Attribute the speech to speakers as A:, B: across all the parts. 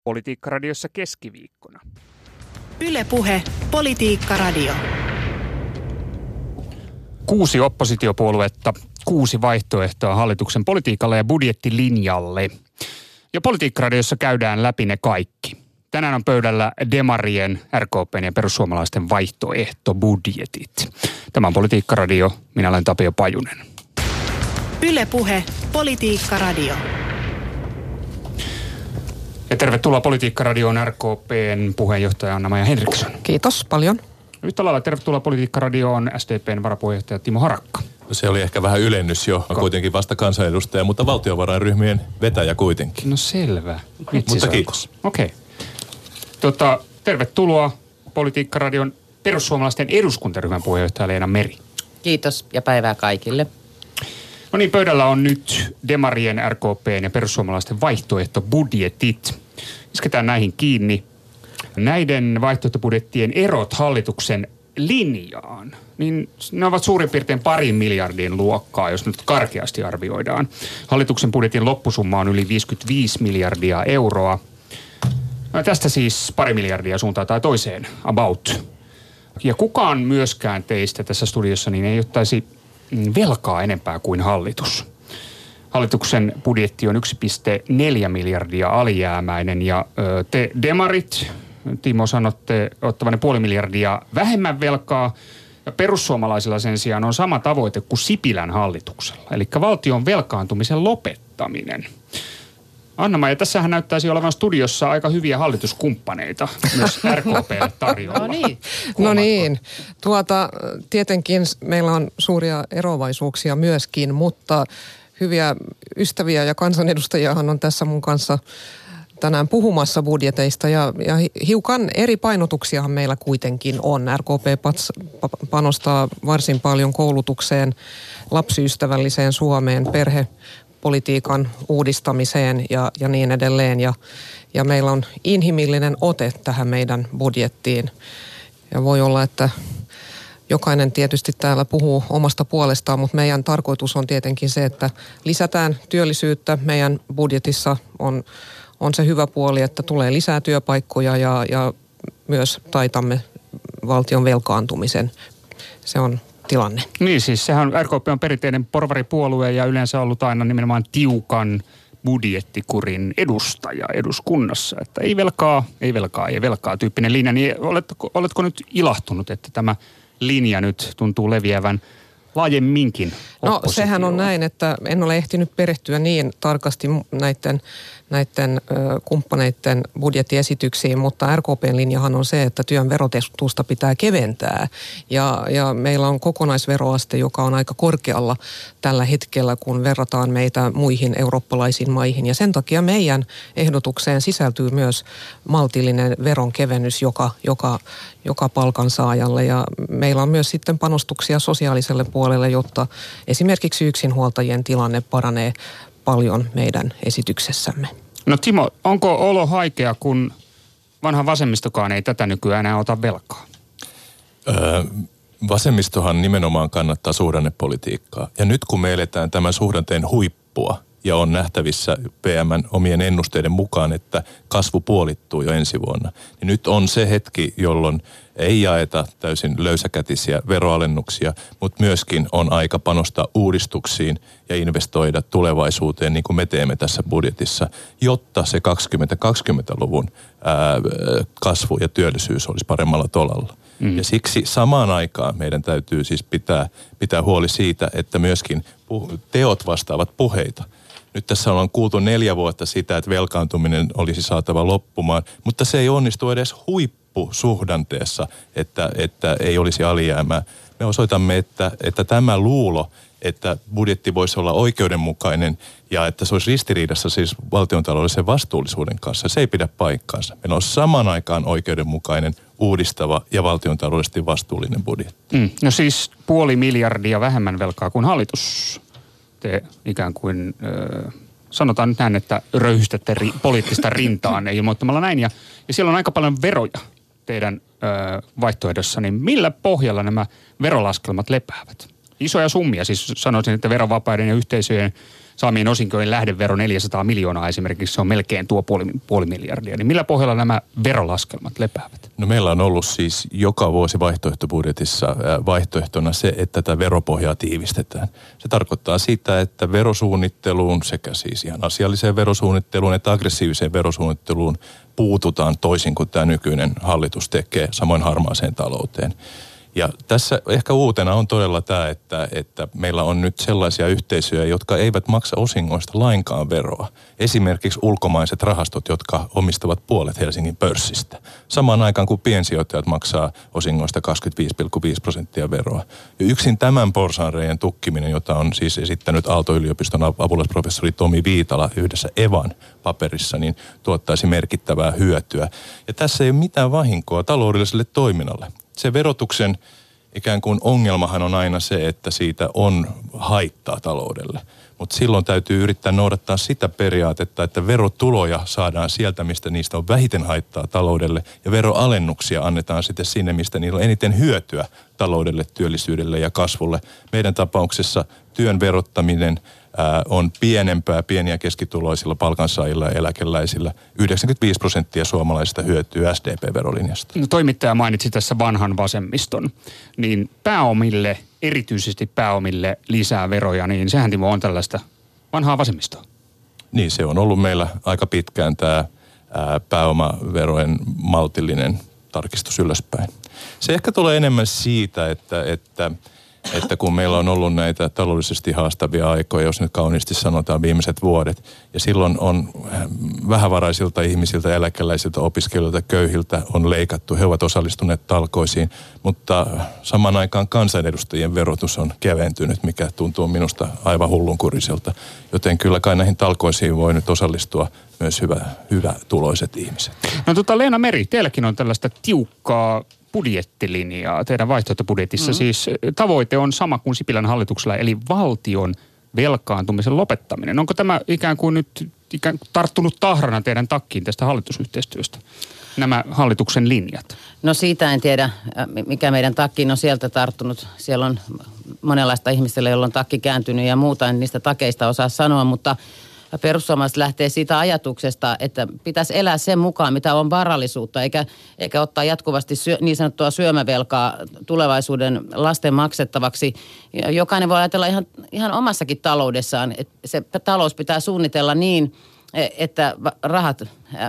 A: Politiikkaradiossa keskiviikkona.
B: Yle Puhe, Politiikka-radio.
A: 6 oppositiopuoluetta, 6 vaihtoehtoa hallituksen politiikalle ja budjettilinjalle. Ja Politiikkaradiossa käydään läpi ne kaikki. Tänään on pöydällä Demarien, RKP:n ja perussuomalaisten vaihtoehtobudjetit. Tämä on Politiikkaradio. Minä olen Tapio Pajunen.
B: Yle Puhe, Politiikka-radio.
A: Ja tervetuloa Politiikkaradioon RKP:n puheenjohtaja Anna-Maja Henriksson.
C: Kiitos paljon.
A: Yhtä lailla tervetuloa Politiikkaradioon SDP:n varapuheenjohtaja Timo Harakka.
D: Se oli ehkä vähän ylennys jo, kuitenkin vasta kansanedustaja, mutta valtiovarainryhmien vetäjä kuitenkin.
A: No selvä.
D: Mutta kiitos.
A: Okei. Tervetuloa Politiikkaradion perussuomalaisten eduskuntaryhmän puheenjohtaja Leena Meri.
E: Kiitos ja päivää kaikille.
A: No niin, pöydällä on nyt Demarien, RKP:n ja perussuomalaisten vaihtoehtobudjetit. Isketään näihin kiinni. Näiden vaihtoehtobudjettien erot hallituksen linjaan, niin ne ovat suurin piirtein 2 miljardin luokkaa, jos nyt karkeasti arvioidaan. Hallituksen budjetin loppusumma on yli 55 miljardia euroa. No, tästä siis 2 miljardia suuntaan tai toiseen, about. Ja kukaan myöskään teistä tässä studiossa niin ei ottaisi velkaa enempää kuin hallitus. Hallituksen budjetti on 1,4 miljardia alijäämäinen ja te demarit, Timo, sanotte ottavanne 0,5 miljardia vähemmän velkaa ja perussuomalaisilla sen sijaan on sama tavoite kuin Sipilän hallituksella, eli valtion velkaantumisen lopettaminen. Anna-Maja, tässähän näyttäisi olevan studiossa aika hyviä hallituskumppaneita myös RKP:lle tarjolla.
C: No niin. Tietenkin meillä on suuria eroavaisuuksia myöskin, mutta hyviä ystäviä ja kansanedustajiahan on tässä mun kanssa tänään puhumassa budjeteista ja hiukan eri painotuksiahan meillä kuitenkin on. RKP panostaa varsin paljon koulutukseen, lapsiystävälliseen Suomeen, perhepolitiikan uudistamiseen ja niin edelleen. Ja meillä on inhimillinen ote tähän meidän budjettiin. Ja voi olla, että jokainen tietysti täällä puhuu omasta puolestaan, mutta meidän tarkoitus on tietenkin se, että lisätään työllisyyttä. Meidän budjetissa on se hyvä puoli, että tulee lisää työpaikkoja ja myös taitamme valtion velkaantumisen. Se on tilanne.
A: Niin siis RKP on perinteinen porvaripuolue ja yleensä ollut aina nimenomaan tiukan budjettikurin edustaja eduskunnassa. Että ei velkaa tyyppinen linja. Niin oletko nyt ilahtunut, että tämä linja nyt tuntuu leviävän laajemminkin oppositioon?
C: No sehän on näin, että en ole ehtinyt perehtyä niin tarkasti näiden kumppaneiden budjettiesityksiin, mutta RKP:n linjahan on se, että työn verotusta pitää keventää. Ja meillä on kokonaisveroaste, joka on aika korkealla tällä hetkellä, kun verrataan meitä muihin eurooppalaisiin maihin. Ja sen takia meidän ehdotukseen sisältyy myös maltillinen veronkevennys joka palkansaajalle. Ja meillä on myös sitten panostuksia sosiaaliselle puolelle, jotta esimerkiksi yksinhuoltajien tilanne paranee paljon meidän esityksessämme.
A: No Timo, onko olo haikea, kun vanha vasemmistokaan ei tätä nykyään enää ota velkaa?
D: Vasemmistohan nimenomaan kannattaa suhdannepolitiikkaa. Ja nyt kun me eletään tämän suhdanteen huippua ja on nähtävissä PM:n omien ennusteiden mukaan, että kasvu puolittuu jo ensi vuonna, niin nyt on se hetki, jolloin ei jaeta täysin löysäkätisiä veroalennuksia, mutta myöskin on aika panostaa uudistuksiin ja investoida tulevaisuuteen, niin kuin me teemme tässä budjetissa, jotta se 2020-luvun kasvu ja työllisyys olisi paremmalla tolalla. Ja siksi samaan aikaan meidän täytyy siis pitää huoli siitä, että myöskin teot vastaavat puheita. Nyt tässä ollaan kuultu 4 vuotta sitä, että velkaantuminen olisi saatava loppumaan, mutta se ei onnistu edes huippusuhdanteessa, että ei olisi alijäämää. Me osoitamme, että tämä luulo, että budjetti voisi olla oikeudenmukainen ja että se olisi ristiriidassa siis valtiontaloudellisen vastuullisuuden kanssa, se ei pidä paikkaansa. Meillä on saman aikaan oikeudenmukainen, uudistava ja valtiontaloudellisesti vastuullinen budjetti.
A: No siis 0,5 miljardia vähemmän velkaa kuin hallitus. Te ikään kuin, sanotaan nyt näin, että röyhystätte poliittista rintaan ilmoittamalla näin. Ja siellä on aika paljon veroja teidän vaihtoehdossa, niin millä pohjalla nämä verolaskelmat lepäävät? isoja summia. Siis sanoisin, että verovapaiden ja yhteisöjen saamien osinkojen lähdevero 400 miljoonaa esimerkiksi, se on melkein tuo puoli miljardia. Niin millä pohjalla nämä verolaskelmat lepäävät?
D: No meillä on ollut siis joka vuosi vaihtoehtobudjetissa vaihtoehtona se, että tätä veropohjaa tiivistetään. Se tarkoittaa sitä, että verosuunnitteluun sekä siis ihan asialliseen verosuunnitteluun että aggressiiviseen verosuunnitteluun puututaan toisin kuin tämä nykyinen hallitus tekee, samoin harmaaseen talouteen. Ja tässä ehkä uutena on todella tämä, että meillä on nyt sellaisia yhteisöjä, jotka eivät maksa osingoista lainkaan veroa. Esimerkiksi ulkomaiset rahastot, jotka omistavat puolet Helsingin pörssistä. Samaan aikaan kuin piensijoittajat maksaa osingoista 25,5% veroa. Ja yksin tämän porsaanreiän tukkiminen, jota on siis esittänyt Aalto-yliopiston apulaisprofessori Tomi Viitala yhdessä Evan paperissa, niin tuottaisi merkittävää hyötyä. Ja tässä ei ole mitään vahinkoa taloudelliselle toiminnalle. Se verotuksen ikään kuin ongelmahan on aina se, että siitä on haittaa taloudelle. Mutta silloin täytyy yrittää noudattaa sitä periaatetta, että verotuloja saadaan sieltä, mistä niistä on vähiten haittaa taloudelle. Ja veroalennuksia annetaan sitten sinne, mistä niillä on eniten hyötyä taloudelle, työllisyydelle ja kasvulle. Meidän tapauksessa työn verottaminen on pienempää pieniä keskituloisilla palkansaajilla ja eläkeläisillä. 95% suomalaisista hyötyy SDP-verolinjasta.
A: No, toimittaja mainitsi tässä vanhan vasemmiston, niin pääomille, erityisesti pääomille lisää veroja, niin sehän Timo on tällaista vanhaa vasemmistoa.
D: Niin, se on ollut meillä aika pitkään tämä pääomaverojen maltillinen tarkistus ylöspäin. Se ehkä tulee enemmän siitä, että kun meillä on ollut näitä taloudellisesti haastavia aikoja, jos nyt kauniisti sanotaan viimeiset vuodet, ja silloin on vähävaraisilta ihmisiltä, eläkeläisiltä, opiskelijoilta, köyhiltä on leikattu. He ovat osallistuneet talkoisiin, mutta samaan aikaan kansanedustajien verotus on keventynyt, mikä tuntuu minusta aivan hullunkuriselta. Joten kyllä kai näihin talkoisiin voi nyt osallistua myös hyvätuloiset ihmiset.
A: No Leena Meri, teilläkin on tällaista tiukkaa budjettilinjaa teidän vaihtoehtobudjetissa. Siis tavoite on sama kuin Sipilän hallituksella, eli valtion velkaantumisen lopettaminen. Onko tämä ikään kuin tarttunut tahrana teidän takkiin tästä hallitusyhteistyöstä, nämä hallituksen linjat?
E: No siitä en tiedä, mikä meidän takkiin on sieltä tarttunut. Siellä on monenlaista ihmisille, joilla on takki kääntynyt ja muuta, en niistä takeista osaa sanoa, mutta perussuomalaiset lähtee siitä ajatuksesta, että pitäisi elää sen mukaan, mitä on varallisuutta, eikä ottaa jatkuvasti niin sanottua syömävelkaa tulevaisuuden lasten maksettavaksi. Jokainen voi ajatella ihan omassakin taloudessaan, että se talous pitää suunnitella niin, että rahat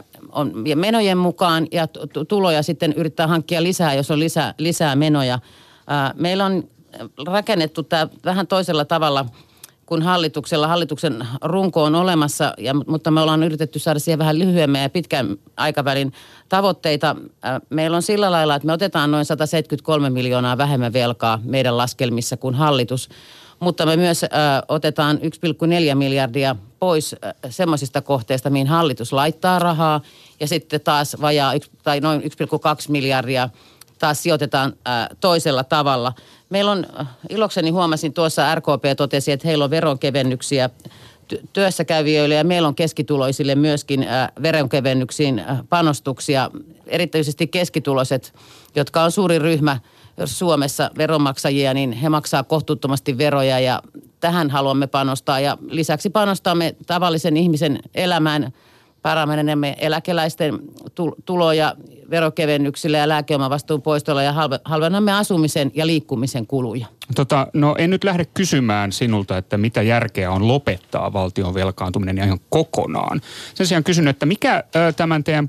E: on menojen mukaan ja tuloja sitten yrittää hankkia lisää, jos on lisää menoja. Meillä on rakennettu tämä vähän toisella tavalla kun hallituksen runko on olemassa, mutta me ollaan yritetty saada siihen vähän lyhyemmän ja pitkän aikavälin tavoitteita. Meillä on sillä lailla, että me otetaan noin 173 miljoonaa vähemmän velkaa meidän laskelmissa kuin hallitus, mutta me myös otetaan 1,4 miljardia pois semmoisista kohteista, mihin hallitus laittaa rahaa, ja sitten taas noin 1,2 miljardia taas sijoitetaan toisella tavalla. Meillä on, ilokseni huomasin tuossa, RKP totesi, että heillä on veronkevennyksiä työssä käyvijöille ja meillä on keskituloisille myöskin veronkevennyksiin panostuksia. Erityisesti keskituloiset, jotka on suuri ryhmä Suomessa veronmaksajia, niin he maksaa kohtuuttomasti veroja ja tähän haluamme panostaa. Ja lisäksi panostamme tavallisen ihmisen elämään, parannamme eläkeläisten tuloja verokevennyksillä ja lääkeomavastuun poistolla ja halvennamme asumisen ja liikkumisen kuluja.
A: No en nyt lähde kysymään sinulta, että mitä järkeä on lopettaa valtion velkaantuminen ihan kokonaan. Sen sijaan kysyn, että mikä tämän teidän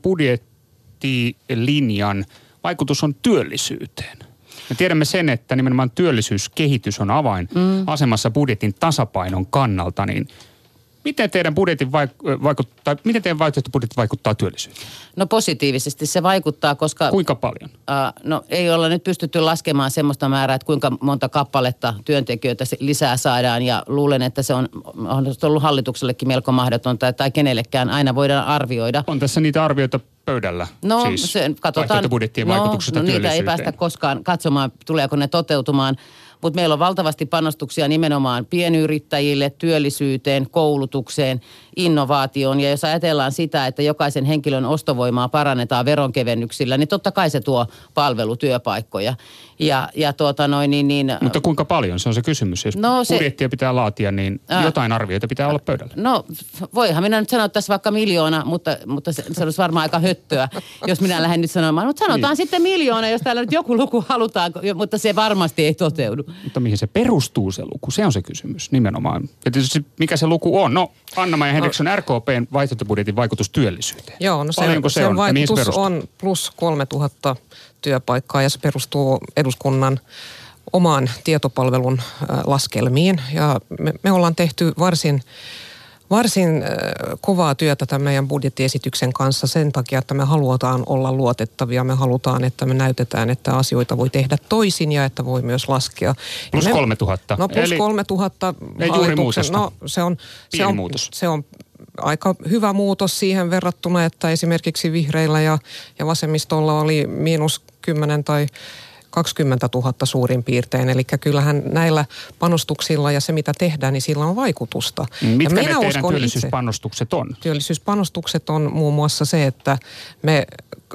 A: budjettilinjan vaikutus on työllisyyteen? Me tiedämme sen, että nimenomaan työllisyyskehitys on avainasemassa budjetin tasapainon kannalta, niin miten teidän vaihtoehtobudjetti vaikuttaa työllisyyteen?
E: No positiivisesti se vaikuttaa, koska...
A: Kuinka paljon?
E: No ei olla nyt pystytty laskemaan semmoista määrää, että kuinka monta kappaletta työntekijöitä lisää saadaan. Ja luulen, että se on ollut hallituksellekin melko mahdotonta tai kenellekään aina voidaan arvioida.
A: On tässä niitä arvioita pöydällä, siis vaihtoehtobudjettien vaikutuksesta työllisyyteen.
E: Niitä ei päästä koskaan katsomaan, tuleeko ne toteutumaan. mutta meillä on valtavasti panostuksia nimenomaan pienyrittäjille, työllisyyteen, koulutukseen, innovaatioon. Ja jos ajatellaan sitä, että jokaisen henkilön ostovoimaa parannetaan veronkevennyksillä, niin totta kai se tuo palvelutyöpaikkoja.
A: Mutta kuinka paljon? Se on se kysymys. Jos budjettia pitää laatia, niin jotain arvioita pitää olla pöydällä.
E: No voihan minä nyt sanoa tässä vaikka 1 miljoona, mutta se olisi varmaan aika höttöä, jos minä lähden nyt sanomaan. Mutta sanotaan sitten 1 miljoona, jos täällä nyt joku luku halutaan, mutta se varmasti ei toteudu.
A: Mutta mihin se perustuu se luku? Se on se kysymys nimenomaan. Ja tietysti mikä se luku on? No Anna-Maija Henriksson, RKPn vaihtoehtobudjetin vaikutus työllisyyteen.
C: Joo, no sen vaikutus on plus 3000 työpaikkaa ja se perustuu eduskunnan omaan tietopalvelun laskelmiin. Ja me ollaan tehty varsin kovaa työtä tämän meidän budjettiesityksen kanssa sen takia, että me halutaan olla luotettavia. Me halutaan, että me näytetään, että asioita voi tehdä toisin ja että voi myös laskea.
A: Plus 3000.
C: No plus 3000.
A: Ei juuri muutosta.
C: No se on aika hyvä muutos siihen verrattuna, että esimerkiksi vihreillä ja vasemmistolla oli -10 tai 20 000 suurin piirtein. Eli kyllähän näillä panostuksilla ja se mitä tehdään, niin sillä on vaikutusta.
A: Mitkä ne teidän työllisyyspanostukset on?
C: Työllisyyspanostukset on muun muassa se, että me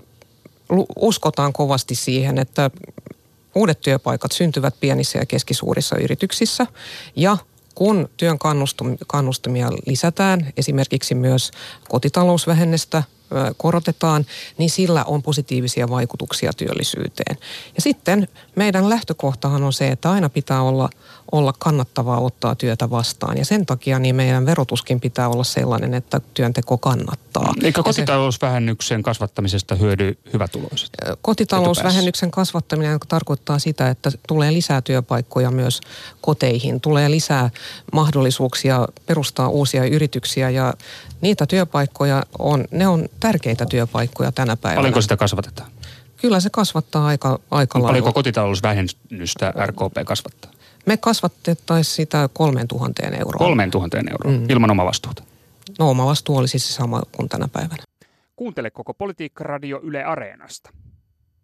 C: uskotaan kovasti siihen, että uudet työpaikat syntyvät pienissä ja keskisuurissa yrityksissä ja kun työn kannustimia lisätään, esimerkiksi myös kotitalousvähennestä korotetaan, niin sillä on positiivisia vaikutuksia työllisyyteen. Ja sitten meidän lähtökohtahan on se, että aina pitää olla kannattavaa ottaa työtä vastaan. Ja sen takia niin meidän verotuskin pitää olla sellainen, että työnteko kannattaa.
A: Eikä kotitalousvähennyksen kasvattamisesta hyödy hyvätuloiset?
C: Kotitalousvähennyksen kasvattaminen tarkoittaa sitä, että tulee lisää työpaikkoja myös koteihin. Tulee lisää mahdollisuuksia perustaa uusia yrityksiä ja niitä työpaikkoja ne on tärkeitä työpaikkoja tänä päivänä.
A: Paljonko sitä kasvatetaan?
C: Kyllä se kasvattaa aika lailla.
A: Paljonko kotitalousvähennystä RKP kasvattaa?
C: Me kasvatettaisiin sitä 3 000 euroa.
A: 3 000 euroa, ilman omavastuuta?
C: No omavastuu olisi se sama kuin tänä päivänä.
A: Kuuntele koko Politiikka Radio Yle Areenasta.